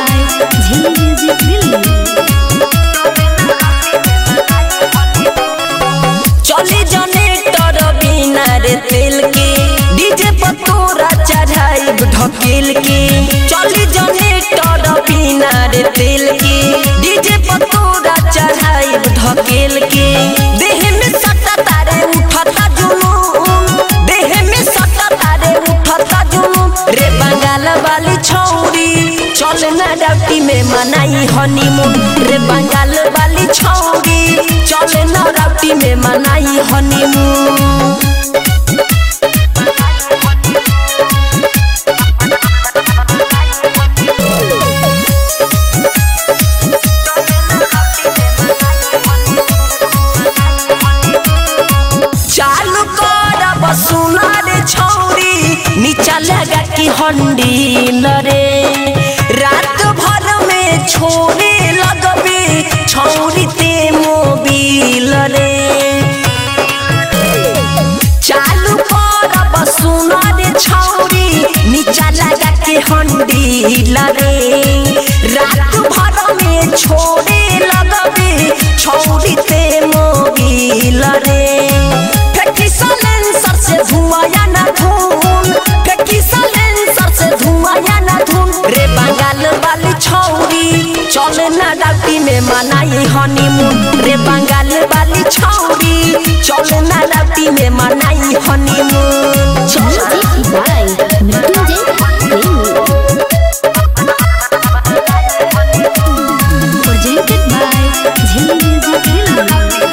by Zee Music Delhi। चली generator बिना रे तेल के डीजे पर तोरा चढ़ाई ढकेल के। चली जनरेटर बिना रे तेल के डीजे पर तोरा चढ़ाई ढकेल के। देह में सट्टा तारे उठता जुनून, देह में सट्टा तारे उठता जुनून रे बंगाल वाली छौरी चल ना राउटी में मनाई हनीमून। रे बंगाल वाली छौरी चल ना राउटी में मनाई हनीमून। चालू करब सुना रे छौरी नीचा लगा की हंडील रे। रात भर में छोड़े लगबे छौरी ते मोबिल रे। चालू करब सुना रे छौरी नीचा लगा के हंडील रे। रात भर में छोड़े लगबे छौरी ते मोबिल रे। फेंकी साइलेंसर से धुआं या ना धुन, फेंकी साइलेंसर से धुआं या ना धुन रे बंगाल वाली छौरी चल ना राउटी में मनाई हनीमून। रे बंगाल वाली छौरी चल ना राउटी में मनाई honeymoon. Music by Mrityunjay Premi। Presented by Zee Music Delhi।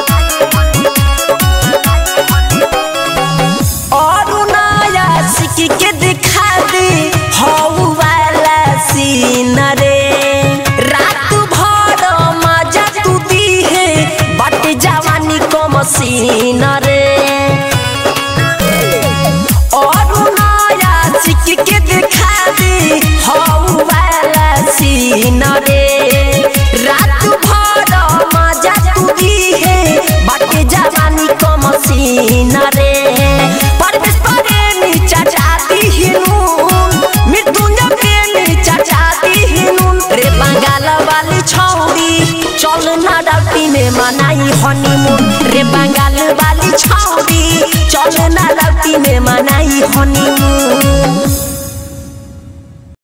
और नया सिक्की के दिखा दे हऊ वाला सीन रे। रात भर मजा तू दी है बट जवानी को मसीन रे। और नया सिक्की के दिखा दे हऊ वाला सीन रे। रात भर मजा तू दी है बट जवानी को मसीन रे। परवेश प्रेमी चाचाती हिनून, मृत्युंजय प्रेमी चाचाती हिनून रे बंगाल वाली छौरी चल ना राउटी में मनाई हनीमून। रे बंगाल वाली छौरी चल ना राउटी में मनाई हनीमून।